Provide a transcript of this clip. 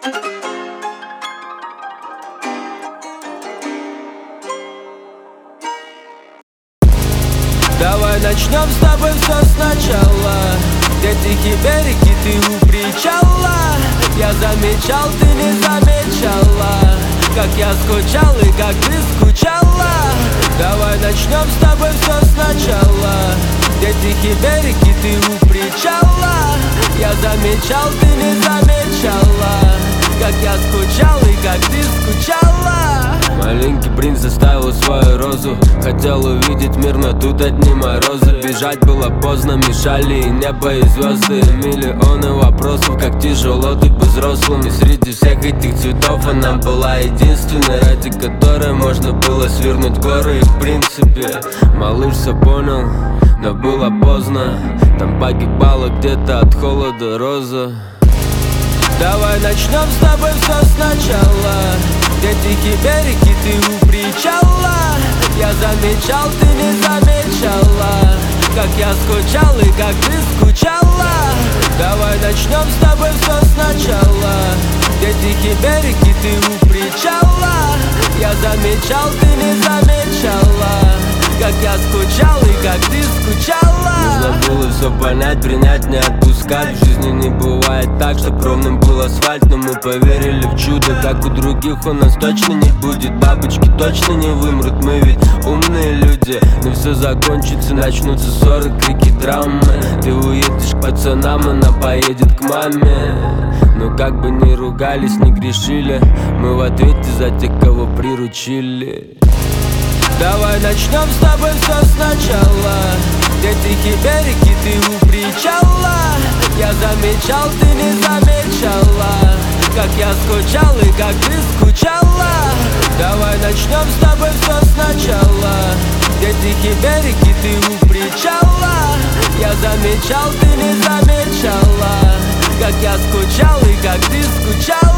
Давай начнем с тобой все сначала. Где тихий берег и ты у причала. Я замечал, ты не замечала, как я скучал и как ты скучала. Давай начнем с тобой все сначала. Где тихий берег и ты у причала. Я замечал, ты не замечала, как я скучал и как ты скучала. Маленький принц заставил свою розу. Хотел увидеть мир, но тут одни морозы. Бежать было поздно, мешали и небо, и звезды. Миллионы вопросов, как тяжело ты быть взрослым. И среди всех этих цветов она была единственной, ради которой можно было свернуть горы. И в принципе, малыш все понял, но было поздно. Там погибала где-то от холода роза. Давай начнем с тобой все сначала. Где тихий берег и ты у причала. Я замечал, ты не замечала, как я скучал и как ты скучала. Давай начнем с тобой все сначала. Где тихий берег и ты у причала. Я замечал, ты не замечала, как я скучал и как ты скучала. Нужно было все понять, принять, не отпускать. В жизни не бывает так, чтоб ровным был асфальт. Но мы поверили в чудо, как у других у нас точно не будет. Бабочки точно не вымрут, мы ведь умные люди. Но все закончится, начнутся ссоры, крики, драмы. Ты уедешь к пацанам, она поедет к маме. Но как бы ни ругались, ни грешили, мы в ответе за тех, кого приручили. Давай начнем с тобой все сначала. Где тихий берег и ты у причала. Я замечал, ты не замечала, как я скучал и как ты скучала. Давай начнем с тобой все сначала. Где тихий берег и ты у причала. Я замечал, ты не замечала, как я скучал и как ты скучала.